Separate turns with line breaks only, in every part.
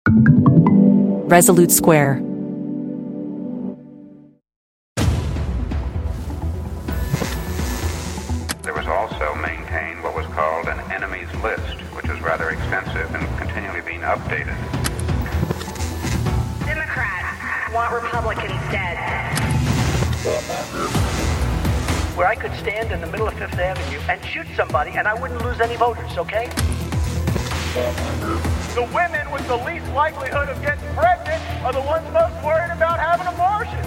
Resolute Square.
There was also maintained what was called an enemies list, which was rather extensive and continually being updated.
Democrats want Republicans dead.
Where I could stand in the middle of Fifth Avenue and shoot somebody and I wouldn't lose any voters, okay?
The women with the least likelihood of getting pregnant are the ones most worried about having abortions.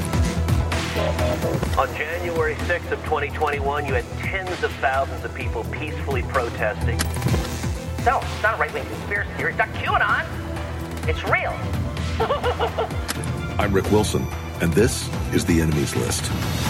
On January 6th of 2021, you had tens of thousands of people peacefully protesting.
No, it's not a right-wing conspiracy theory. It's not QAnon. It's real.
I'm Rick Wilson, and this is The Enemies List.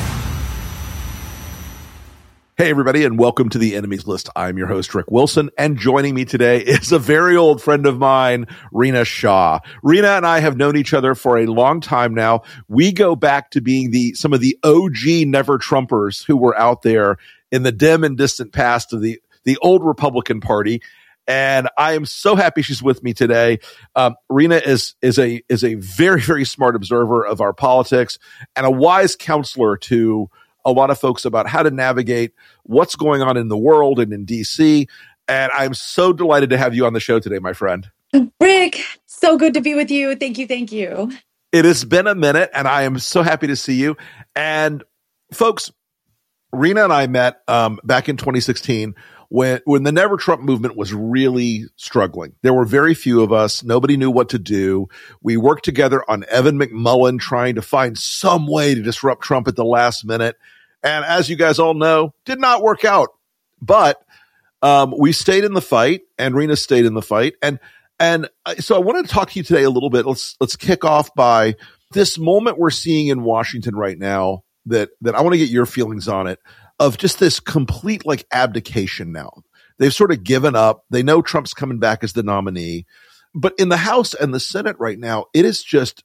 Hey, everybody, and welcome to The Enemies List. I'm your host, Rick Wilson, and joining me today is a very old friend of mine, Rena Shah. Rena and I have known each other for a long time now. We go back to being some of the OG Never-Trumpers who were out there in the dim and distant past of the old Republican Party. And I am so happy she's with me today. Rena is a very, very smart observer of our politics and a wise counselor to a lot of folks about how to navigate what's going on in the world and in DC. And I'm so delighted to have you on the show today, my friend.
Rick, so good to be with you. Thank you. Thank you.
It has been a minute, and I am so happy to see you. And folks, Rena and I met back in 2016 when the Never Trump movement was really struggling. There were very few of us. Nobody knew what to do. We worked together on Evan McMullin trying to find some way to disrupt Trump at the last minute. And as you guys all know, did not work out. But we stayed in the fight, and Rena stayed in the fight. And so I wanted to talk to you today a little bit. Let's kick off by this moment we're seeing in Washington right now that I want to get your feelings on it, of just this complete abdication now. They've sort of given up. They know Trump's coming back as the nominee. But in the House and the Senate right now, it's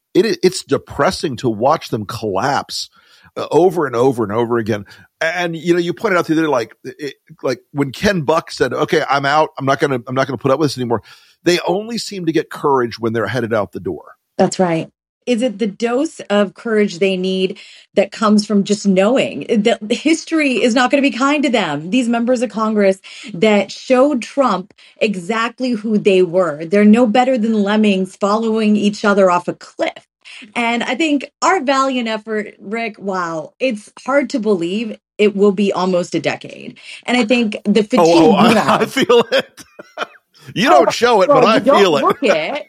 depressing to watch them collapse over and over and over again. And you pointed out the other like when Ken Buck said, "Okay, I'm out. I'm not going to put up with this anymore." They only seem to get courage when they're headed out the door.
That's right. Is it the dose of courage they need that comes from just knowing that history is not going to be kind to them? These members of Congress that showed Trump exactly who they were. They're no better than lemmings following each other off a cliff. And I think our valiant effort, Rick, wow, it's hard to believe it will be almost a decade. And I think the fatigue.
I feel it. You don't show it, but I feel it.
Look it.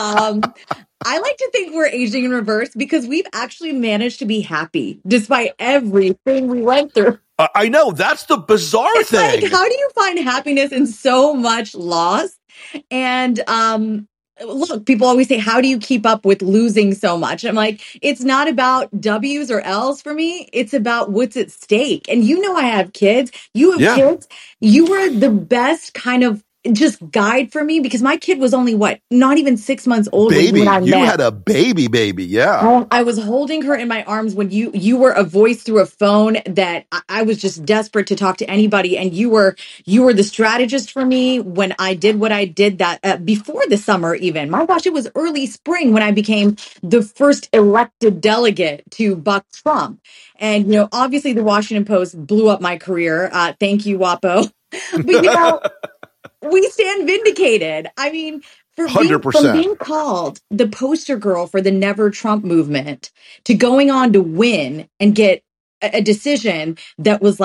I like to think we're aging in reverse because we've actually managed to be happy despite everything we went through.
I know. That's the bizarre thing.
Like, how do you find happiness in so much loss? And look, people always say, how do you keep up with losing so much? I'm like, it's not about W's or L's for me. It's about what's at stake. And I have kids. You have kids. You were the best kind of just guide for me because my kid was only not even 6 months old when I met.
You had a baby, yeah.
I was holding her in my arms when you were a voice through a phone that I was just desperate to talk to anybody, and you were the strategist for me when I did what I did that before the summer even. My gosh, it was early spring when I became the first elected delegate to buck Trump, and obviously the Washington Post blew up my career. Thank you, WAPO. But we stand vindicated. I mean, from being called the poster girl for the Never Trump movement to going on to win and get a decision that was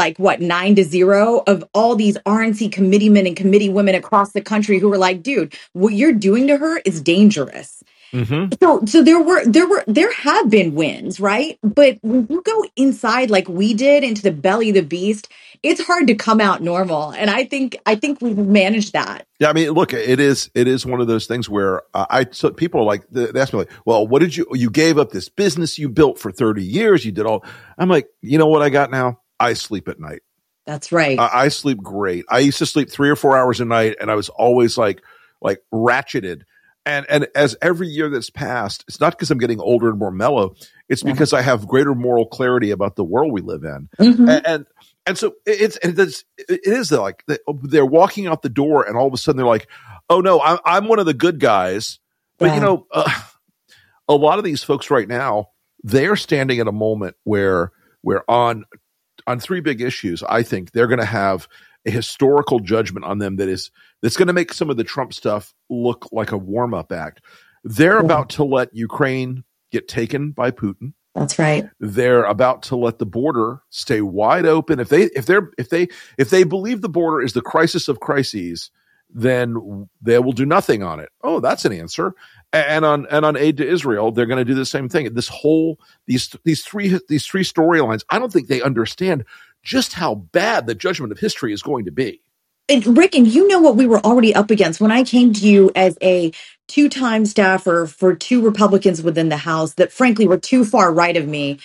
9-0 of all these RNC committeemen and committee women across the country who were like, dude, what you're doing to her is dangerous. Mm-hmm. So there have been wins, right? But when you go inside like we did into the belly of the beast, it's hard to come out normal. And I think we've managed that.
Yeah, I mean, look, it is one of those things where so people are they ask me well, what did you gave up this business you built for 30 years? You did all. I'm like, you know what I got now? I sleep at night.
That's right.
I sleep great. I used to sleep 3 or 4 hours a night, and I was always like ratcheted. And as every year that's passed, it's not because I'm getting older and more mellow. It's because I have greater moral clarity about the world we live in. Mm-hmm. And so it is they're walking out the door, and all of a sudden they're like, oh no, I'm one of the good guys But, a lot of these folks right now, they are standing at a moment where on three big issues, I think they're going to have a historical judgment on them that's going to make some of the Trump stuff look like a warm-up act. They're about to let Ukraine get taken by Putin.
That's right.
They're about to let the border stay wide open. If they believe the border is the crisis of crises, then they will do nothing on it. Oh, that's an answer. And on aid to Israel, they're going to do the same thing. These three storylines, I don't think they understand just how bad the judgment of history is going to be.
And Rick, and you know what we were already up against when I came to you as a two-time staffer for two Republicans within the House that frankly were too far right of me.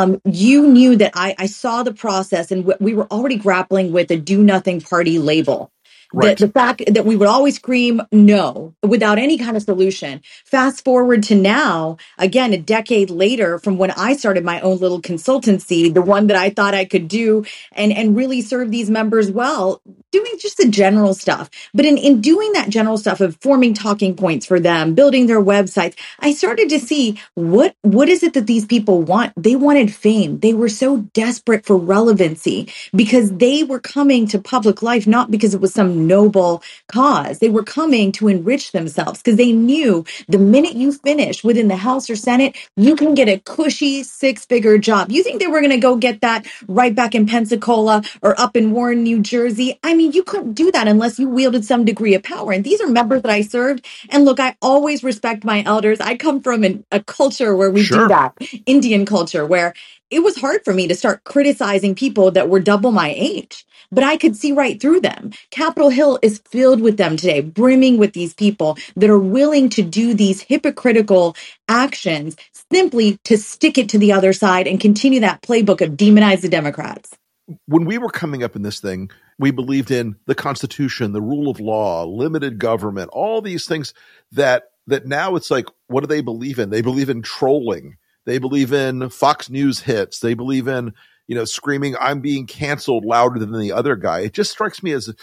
You knew that I saw the process, and we were already grappling with a do-nothing party label.
Right.
The fact that we would always scream no without any kind of solution. Fast forward to now, again, a decade later from when I started my own little consultancy, the one that I thought I could do and really serve these members well, doing just the general stuff. But in doing that general stuff of forming talking points for them, building their websites, I started to see what is it that these people want? They wanted fame. They were so desperate for relevancy because they were coming to public life, not because it was some noble cause. They were coming to enrich themselves because they knew the minute you finish within the House or Senate, you can get a cushy 6-figure job. You think they were going to go get that right back in Pensacola or up in Warren, New Jersey? I mean, you couldn't do that unless you wielded some degree of power. And these are members that I served. And look, I always respect my elders. I come from a culture where we do that, Indian culture, where it was hard for me to start criticizing people that were double my age, but I could see right through them. Capitol Hill is filled with them today, brimming with these people that are willing to do these hypocritical actions simply to stick it to the other side and continue that playbook of demonize the Democrats.
When we were coming up in this thing, we believed in the Constitution, the rule of law, limited government, all these things that now it's like, what do they believe in? They believe in trolling. They believe in Fox News hits. They believe in, screaming, I'm being canceled louder than the other guy. It just strikes me as,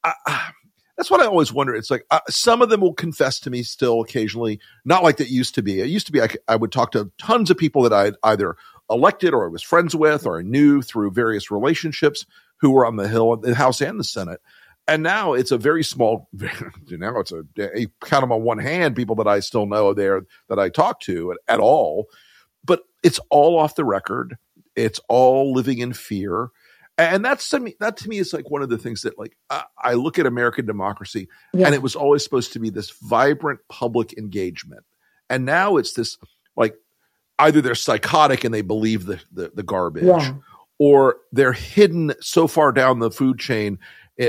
that's what I always wonder. It's like some of them will confess to me still occasionally, not like that used to be. It used to be I would talk to tons of people that I'd either elected or I was friends with or I knew through various relationships who were on the Hill, the House and the Senate. And now it's a very small, now it's you count them on one hand, people that I still know there that I talk to at all. But it's all off the record. It's all living in fear. And that to me is like one of the things that I look at American democracy and it was always supposed to be this vibrant public engagement. And now it's this either they're psychotic and they believe the garbage or they're hidden so far down the food chain.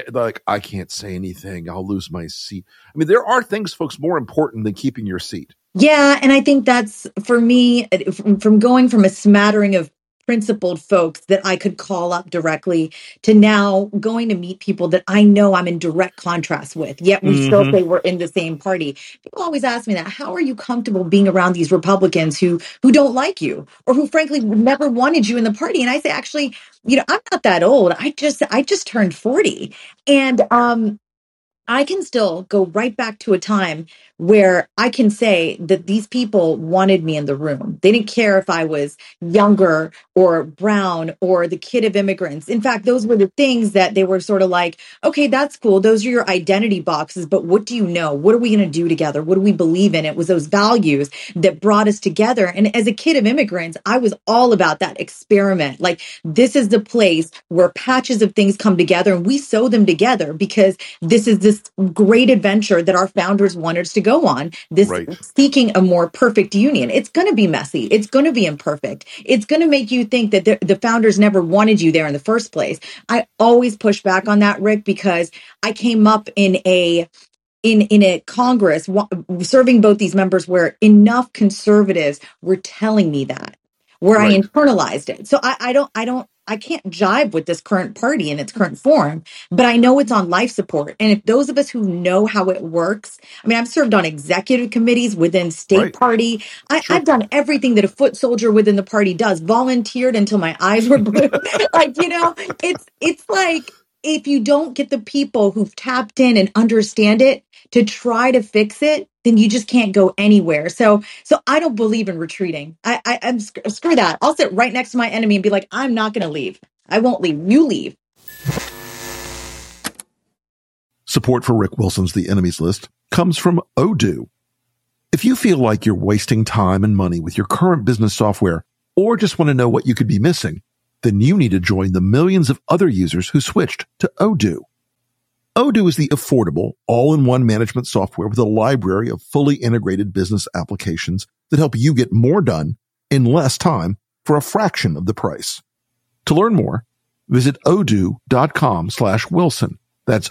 I can't say anything. I'll lose my seat. I mean, there are things, folks, more important than keeping your seat.
Yeah. And I think that's, for me, from going from a smattering of principled folks that I could call up directly to now going to meet people that I know I'm in direct contrast with, yet we still say we're in the same party. People always ask me that, how are you comfortable being around these Republicans who don't like you or who frankly never wanted you in the party? And I say, actually, I'm not that old. I just turned 40. And I can still go right back to a time where I can say that these people wanted me in the room. They didn't care if I was younger or brown or the kid of immigrants. In fact, those were the things that they were sort of like, okay, that's cool. Those are your identity boxes, but what do you know? What are we going to do together? What do we believe in? It was those values that brought us together. And as a kid of immigrants, I was all about that experiment. Like, this is the place where patches of things come together and we sew them together because this is this great adventure that our founders wanted us to go on, this seeking a more perfect union. It's going to be messy. It's going to be imperfect. It's going to make you think that the founders never wanted you there in the first place. I always push back on that, Rick, because I came up in a Congress serving both these members where enough conservatives were telling me that, where I internalized it. So I can't jive with this current party in its current form, but I know it's on life support. And if those of us who know how it works, I mean, I've served on executive committees within state party. I've done everything that a foot soldier within the party does, volunteered until my eyes were blue. It's like, if you don't get the people who've tapped in and understand it to try to fix it, then you just can't go anywhere. So I don't believe in retreating. I'm screw that. I'll sit right next to my enemy and be like, I'm not going to leave. I won't leave. You leave.
Support for Rick Wilson's The Enemies List comes from Odoo. If you feel like you're wasting time and money with your current business software, or just want to know what you could be missing, then you need to join the millions of other users who switched to Odoo. Odoo is the affordable, all-in-one management software with a library of fully integrated business applications that help you get more done in less time for a fraction of the price. To learn more, visit odoo.com/Wilson. That's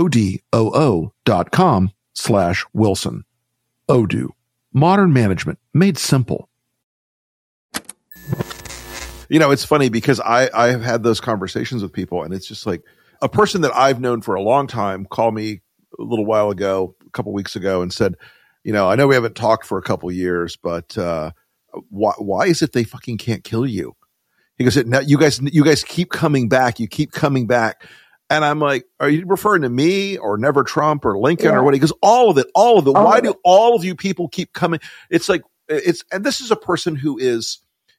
odoo.com/Wilson. Odoo. Modern management made simple. You know, it's funny because I have had those conversations with people, and it's just like a person that I've known for a long time called me a little while ago, a couple weeks ago, and said, you know, I know we haven't talked for a couple years, but why is it they fucking can't kill you? He goes, now you guys keep coming back. You keep coming back. And I'm like, are you referring to me or Never Trump or Lincoln or what? He goes, all of it. Why do all of you people keep coming? It's like, and this is a person who is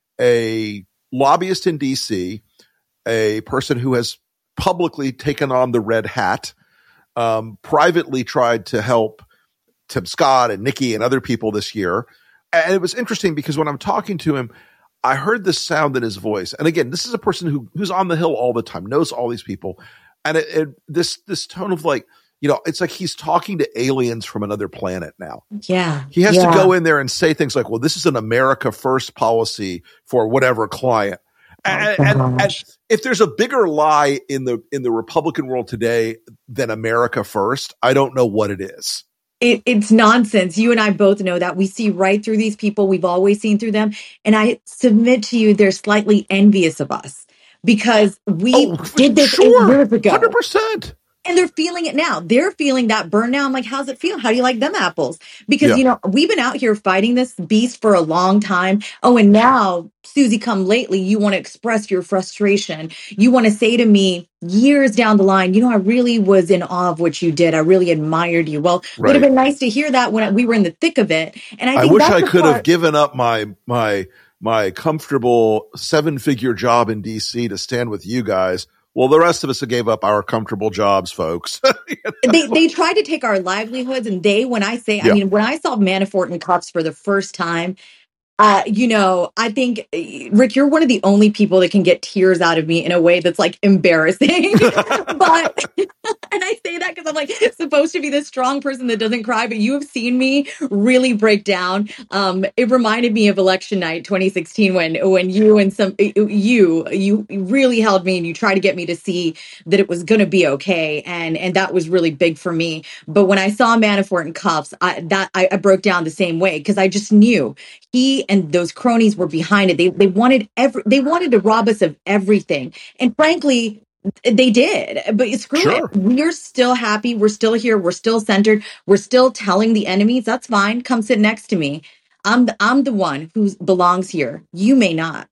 a lobbyist in DC, a person who has publicly taken on the red hat, privately tried to help Tim Scott and Nikki and other people this year. And it was interesting because when I'm talking to him, I heard this sound in his voice. And again, this is a person who's on the Hill all the time, knows all these people. And this tone of like, you know, it's like he's talking to aliens from another planet now.
Yeah.
He has to go in there and say things like, well, this is an America First policy for whatever client. And if there's a bigger lie in the Republican world today than America First, I don't know what it is.
It's nonsense. You and I both know that. We see right through these people. We've always seen through them. And I submit to you, they're slightly envious of us because we did this 8 years ago.
100%.
And they're feeling it now. They're feeling that burn now. I'm like, how's it feel? How do you like them apples? Because, you know, we've been out here fighting this beast for a long time. Oh, and now, Susie, come lately, you want to express your frustration. You want to say to me years down the line, you know, I really was in awe of what you did. I really admired you. Well, it would have been nice to hear that when we were in the thick of it. And I
wish I could have given up my comfortable 7-figure job in DC to stand with you guys. Well, the rest of us gave up our comfortable jobs, folks. You know?
They tried to take our livelihoods, and when I saw Manafort in cuffs for the first time, you know, I think, Rick, you're one of the only people that can get tears out of me in a way that's like embarrassing. But, and I say that because I'm like supposed to be this strong person that doesn't cry, but you have seen me really break down. It reminded me of election night 2016 when you and you really held me and you tried to get me to see that it was going to be okay. And that was really big for me. But when I saw Manafort in cuffs, I broke down the same way because I just knew he and those cronies were behind it. They wanted to rob us of everything. And frankly, they did. But screw it. We're still happy. We're still here. We're still centered. We're still telling the enemies, that's fine. Come sit next to me. I'm the one who belongs here. You may not.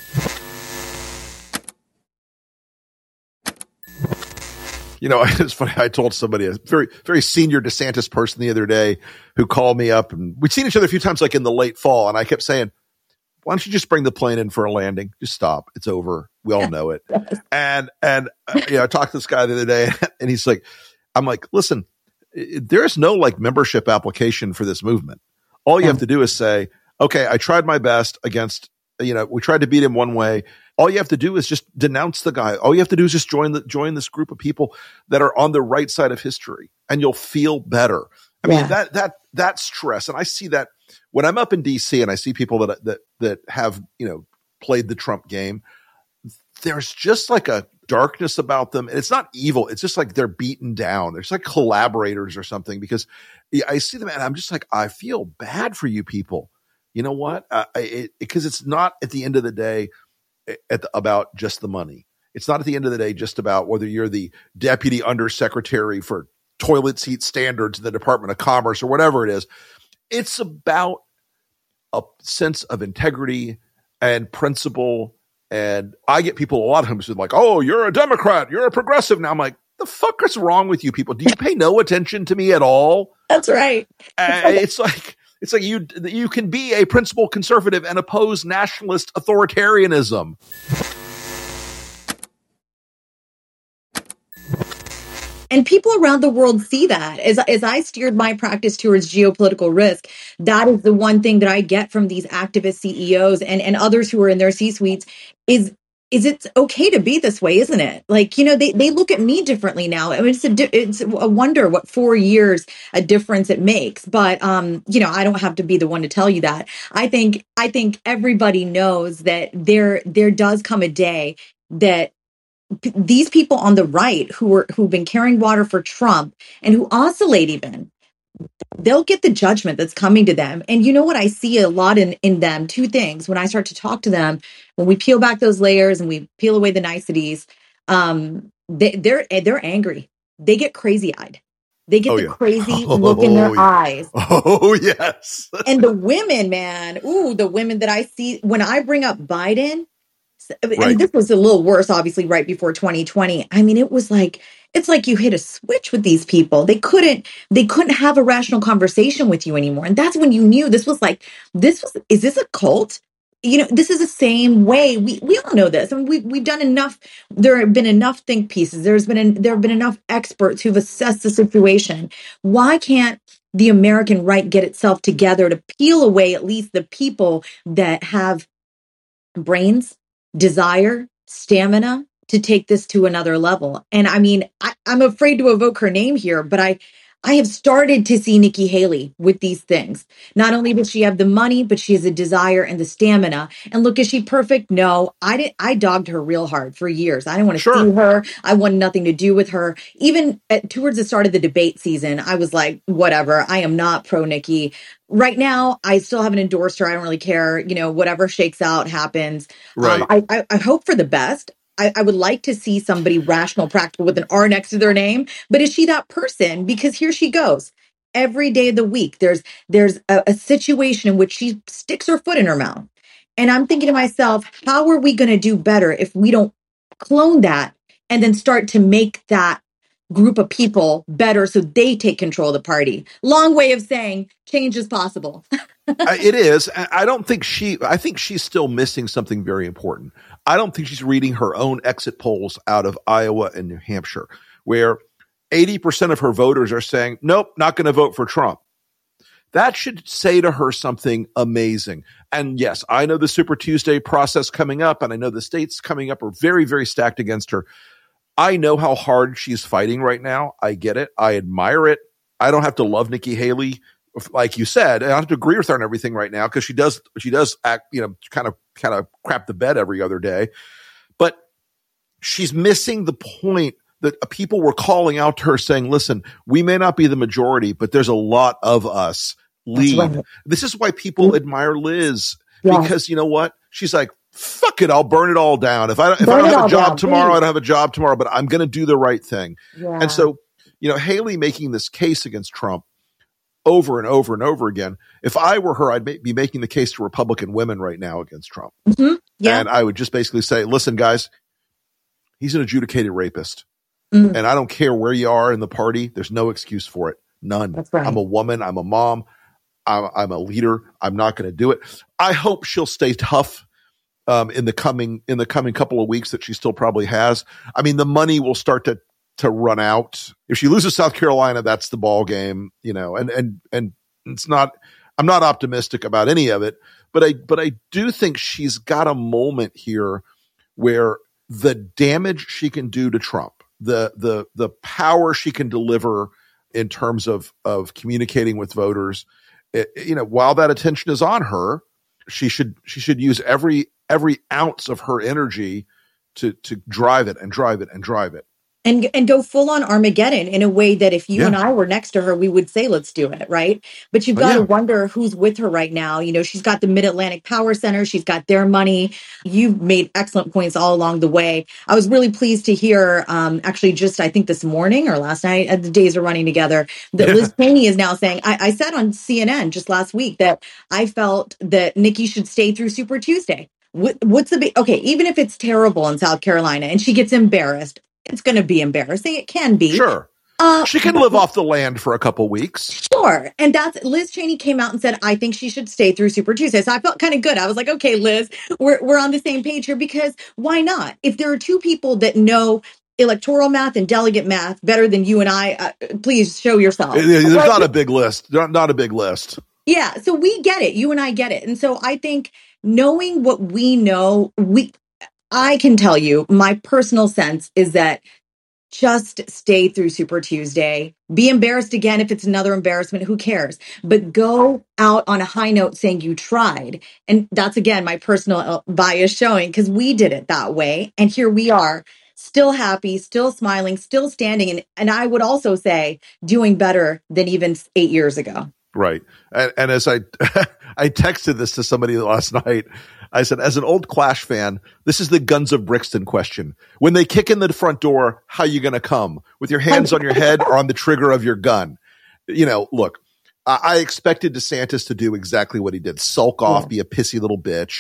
You know, it's funny. I told somebody, a very, very senior DeSantis person the other day who called me up, and we'd seen each other a few times, like in the late fall. And I kept saying, why don't you just bring the plane in for a landing? Just stop. It's over. We all know it. And you know, I talked to this guy the other day, and he's like, I'm like, listen, there is no like membership application for this movement. All you have to do is say, okay, I tried my best against, you know, we tried to beat him one way. All you have to do is just denounce the guy. All you have to do is just join this group of people that are on the right side of history, and you'll feel better. I mean, that stress. And I see that when I'm up in DC and I see people that have, you know, played the Trump game, there's just like a darkness about them. And it's not evil. It's just like they're beaten down. There's like collaborators or something, because I see them and I'm just like, I feel bad for you people. You know what? Because it's not at the end of the day about just the money. It's not at the end of the day just about whether you're the deputy undersecretary for toilet seat standards in the Department of Commerce or whatever it is. It's about a sense of integrity and principle. And I get people a lot of times who are like, oh, you're a Democrat, you're a progressive. Now I'm like, The fuck is wrong with you people? Do you pay no attention to me at all?
That's right.
It's like you can be a principled conservative and oppose nationalist authoritarianism.
And people around the world see that. As I steered my practice towards geopolitical risk, that is the one thing that I get from these activist CEOs and others who are in their C-suites is it's okay to be this way, isn't it? Like, they look at me differently now. I mean, it's a wonder what 4 years a difference it makes. But I don't have to be the one to tell you that. I think everybody knows that there does come a day that these people on the right who've been carrying water for Trump and who oscillate even, they'll get the judgment that's coming to them. And you know what I see a lot in them? Two things. When I start to talk to them, when we peel back those layers and we peel away the niceties, they're angry. They get crazy-eyed. They get the crazy look in their eyes.
Oh, yes.
And the women, man, the women that I see when I bring up Biden, and this was a little worse, obviously, right before 2020. I mean, it's like you hit a switch with these people. They couldn't have a rational conversation with you anymore. And that's when you knew is this a cult? This is the same way. We all know this. I mean, we've done enough. There have been enough think pieces. There have been enough experts who've assessed the situation. Why can't the American right get itself together to peel away at least the people that have brains, desire, stamina to take this to another level? And I mean, I'm afraid to evoke her name here, but I have started to see Nikki Haley with these things. Not only does she have the money, but she has the desire and the stamina. And look, is she perfect? No, I dogged her real hard for years. I didn't want to see her. I wanted nothing to do with her. Even towards the start of the debate season, I was like, whatever, I am not pro Nikki. Right now, I still haven't endorsed her. I don't really care. Whatever shakes out happens.
Right.
I hope for the best. I would like to see somebody rational, practical with an R next to their name. But is she that person? Because here she goes. Every day of the week, there's a situation in which she sticks her foot in her mouth. And I'm thinking to myself, how are we going to do better if we don't clone that and then start to make that group of people better so they take control of the party? Long way of saying change is possible.
It is. I think she's still missing something very important. I don't think she's reading her own exit polls out of Iowa and New Hampshire, where 80% of her voters are saying, nope, not going to vote for Trump. That should say to her something amazing. And yes, I know the Super Tuesday process coming up, and I know the states coming up are very, very stacked against her. I know how hard she's fighting right now. I get it. I admire it. I don't have to love Nikki Haley, like you said. I don't have to agree with her on everything right now because she does act, kind of crap the bed every other day. But she's missing the point that people were calling out to her saying, listen, we may not be the majority, but there's a lot of us lead. Right. This is why people admire Liz, because you know what? She's like, fuck it, I'll burn it all down. If I don't have a job tomorrow, I don't have a job tomorrow, but I'm going to do the right thing. Yeah. And so, Haley making this case against Trump over and over and over again. If I were her, I'd be making the case to Republican women right now against Trump. Mm-hmm. Yeah. And I would just basically say, listen, guys, he's an adjudicated rapist. Mm-hmm. And I don't care where you are in the party. There's no excuse for it. None. That's right. I'm a woman. I'm a mom. I'm a leader. I'm not going to do it. I hope she'll stay tough in the coming couple of weeks that she still probably has. I mean, the money will start to run out. If she loses South Carolina, that's the ball game, and it's not, I'm not optimistic about any of it, but I do think she's got a moment here where the damage she can do to Trump, the power she can deliver in terms of communicating with voters, while that attention is on her, she should use every ounce of her energy to drive it and drive it and drive it.
And go full on Armageddon in a way that if you and I were next to her, we would say, let's do it, right? But you've got to wonder who's with her right now. She's got the Mid-Atlantic Power Center. She's got their money. You've made excellent points all along the way. I was really pleased to hear, actually just, I think this morning or last night, the days are running together, that Liz Cheney is now saying, I said on CNN just last week that I felt that Nikki should stay through Super Tuesday. What's the big, okay, even if it's terrible in South Carolina and she gets embarrassed, It's going to be embarrassing. It can be.
Sure. She can live off the land for a couple weeks.
Sure. And that's Liz Cheney came out and said, I think she should stay through Super Tuesday. So I felt kind of good. I was like, okay, Liz, we're on the same page here, because why not? If there are two people that know electoral math and delegate math better than you and I, please show yourself.
There's not a big list. Not a big list.
Yeah. So we get it. You and I get it. And so I think knowing what we know, I can tell you my personal sense is that just stay through Super Tuesday. Be embarrassed again if it's another embarrassment. Who cares? But go out on a high note saying you tried. And that's, again, my personal bias showing, because we did it that way. And here we are, still happy, still smiling, still standing. And I would also say doing better than even 8 years ago.
Right. And as I texted this to somebody last night, I said, as an old Clash fan, this is the Guns of Brixton question. When they kick in the front door, how you going to come? With your hands on your head or on the trigger of your gun? Look, I expected DeSantis to do exactly what he did. Sulk off, be a pissy little bitch.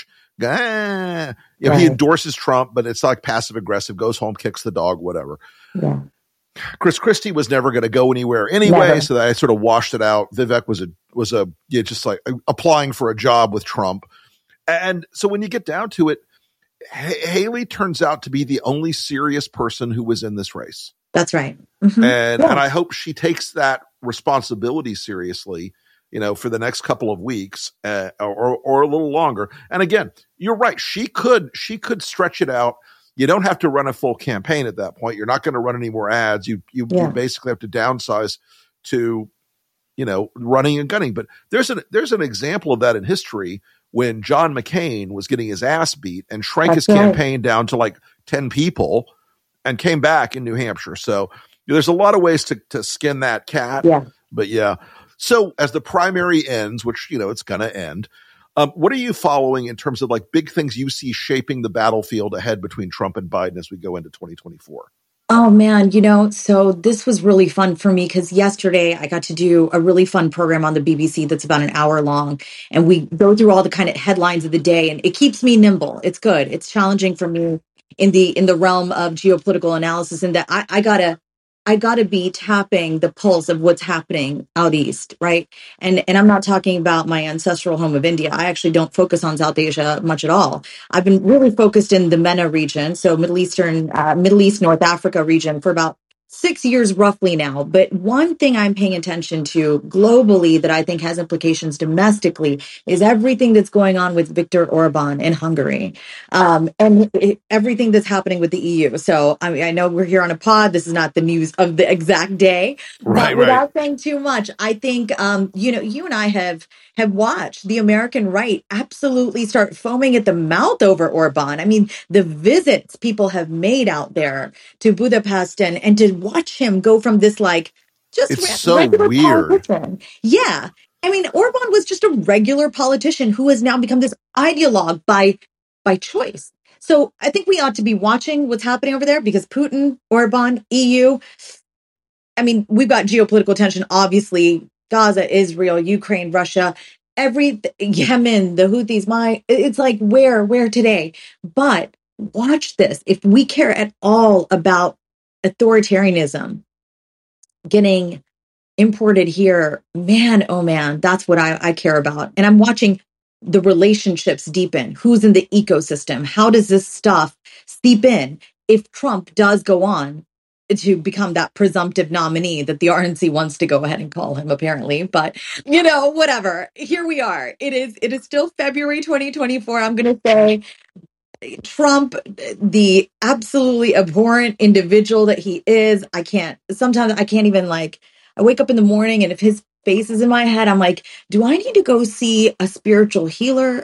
He endorses Trump, but it's like passive aggressive, goes home, kicks the dog, whatever. Yeah. Chris Christie was never going to go anywhere anyway, so I sort of washed it out. Vivek was just like applying for a job with Trump. And so when you get down to it, Haley turns out to be the only serious person who was in this race.
That's right.
Mm-hmm. And I hope she takes that responsibility seriously, for the next couple of weeks or a little longer. And again, you're right. She could stretch it out. You don't have to run a full campaign at that point. You're not going to run any more ads. You basically have to downsize to, running and gunning. But there's an example of that in history when John McCain was getting his ass beat and shrank his campaign down to like 10 people and came back in New Hampshire. So there's a lot of ways to skin that cat. Yeah. But yeah. So as the primary ends, which, it's going to end, what are you following in terms of like big things you see shaping the battlefield ahead between Trump and Biden as we go into 2024?
Oh, man, so this was really fun for me because yesterday I got to do a really fun program on the BBC that's about an hour long. And we go through all the kind of headlines of the day, and it keeps me nimble. It's good. It's challenging for me in the realm of geopolitical analysis, and that I gotta be tapping the pulse of what's happening out east, right? And I'm not talking about my ancestral home of India. I actually don't focus on South Asia much at all. I've been really focused in the MENA region, so Middle East, North Africa region for about 6 years roughly now. But one thing I'm paying attention to globally that I think has implications domestically is everything that's going on with Viktor Orban in Hungary, everything that's happening with the EU. So I know we're here on a pod. This is not the news of the exact day, but without saying too much, I think you and I have watched the American right absolutely start foaming at the mouth over Orban. I mean, the visits people have made out there to Budapest and to watch him go from this
it's so weird.
Politician. Yeah. I mean, Orban was just a regular politician who has now become this ideologue by choice. So I think we ought to be watching what's happening over there because Putin, Orban, EU, I mean, we've got geopolitical tension, obviously, Gaza, Israel, Ukraine, Russia, Yemen, the Houthis, it's like where today? But watch this. If we care at all about authoritarianism getting imported here, man, oh man, that's what I care about. And I'm watching the relationships deepen. Who's in the ecosystem? How does this stuff seep in? If Trump does go on to become that presumptive nominee that the RNC wants to go ahead and call him, apparently, but whatever. Here we are. It is still February 2024. I'm going to say Trump, the absolutely abhorrent individual that he is. Sometimes I can't even I wake up in the morning and if his face is in my head, I'm like, do I need to go see a spiritual healer?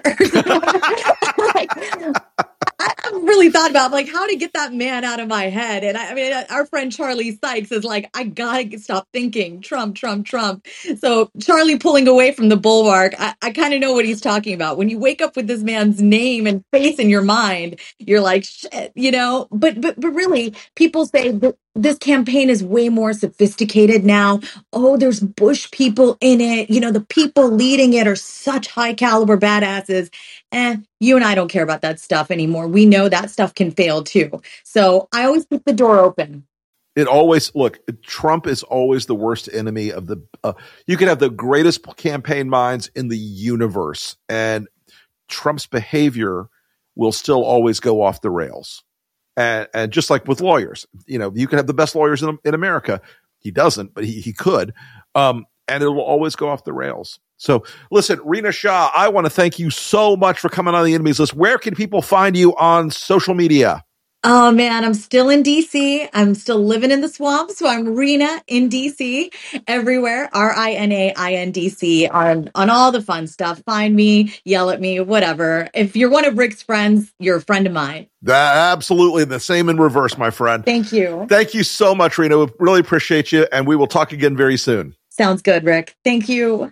I've really thought about how to get that man out of my head. And I mean, our friend Charlie Sykes is like, I gotta stop thinking Trump, Trump, Trump. So Charlie pulling away from the bulwark, I kind of know what he's talking about. When you wake up with this man's name and face in your mind, you're like, shit, but really people say that this campaign is way more sophisticated now. Oh, there's Bush people in it. You know, the people leading it are such high caliber badasses. And you and I don't care about that stuff anymore. We know that stuff can fail too. So I always keep the door open.
It always, look, Trump is always the worst enemy of the, you could have the greatest campaign minds in the universe, and Trump's behavior will still always go off the rails. And just like with lawyers, you know, you can have the best lawyers in America. He doesn't, but he could. And it will always go off the rails. So listen, Rina Shah, I want to thank you so much for coming on the Enemies List. Where can people find you on social media?
Oh man, I'm still in DC. I'm still living in the swamp. So I'm Rina in DC everywhere. RINAINDC on all the fun stuff. Find me, yell at me, whatever. If you're one of Rick's friends, you're a friend of mine.
Absolutely. The same in reverse, my friend.
Thank you.
Thank you so much, Rina. We really appreciate you. And we will talk again very soon.
Sounds good, Rick. Thank you.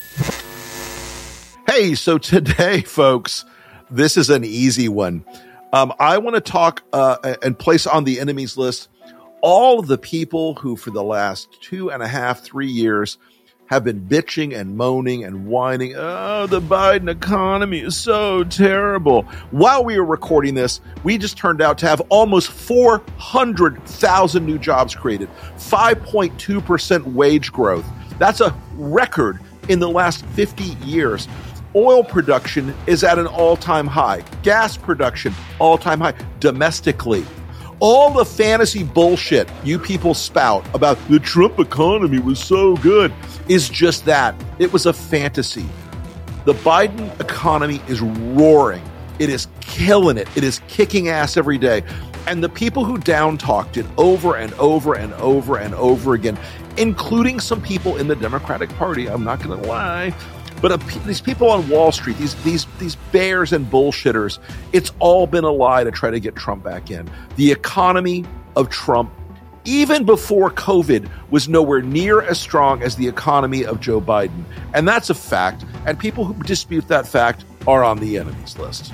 Hey, so today, folks, this is an easy one. I want to talk and place on the enemies list all of the people who for the last 2.5, 3 years have been bitching and moaning and whining. Oh, the Biden economy is so terrible. While we were recording this, we just turned out to have almost 400,000 new jobs created, 5.2% wage growth. That's a record in the last 50 years. Oil production is at an all-time high. Gas production, all-time high. Domestically. All the fantasy bullshit you people spout about the Trump economy was so good is just that. It was a fantasy. The Biden economy is roaring. It is killing it. It is kicking ass every day. And the people who down-talked it over and over and over and over again, including some people in the Democratic Party, I'm not going to lie, but these people on Wall Street, these bears and bullshitters, it's all been a lie to try to get Trump back in. The economy of Trump, even before COVID, was nowhere near as strong as the economy of Joe Biden. And that's a fact. And people who dispute that fact are on the enemies list.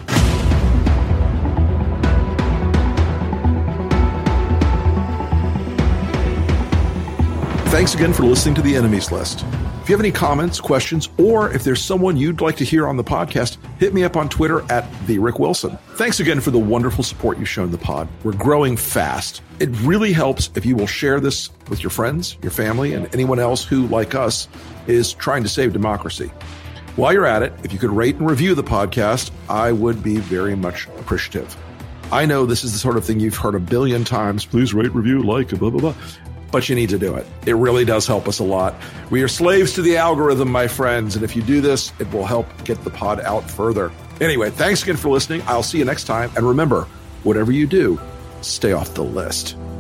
Thanks again for listening to the enemies list. If you have any comments, questions, or if there's someone you'd like to hear on the podcast, hit me up on Twitter at @TheRickWilson. Thanks again for the wonderful support you've shown the pod. We're growing fast. It really helps if you will share this with your friends, your family, and anyone else who, like us, is trying to save democracy. While you're at it, if you could rate and review the podcast, I would be very much appreciative. I know this is the sort of thing you've heard a billion times. Please rate, review, like, blah, blah, blah. But you need to do it. It really does help us a lot. We are slaves to the algorithm, my friends. And if you do this, it will help get the pod out further. Anyway, thanks again for listening. I'll see you next time. And remember, whatever you do, stay off the list.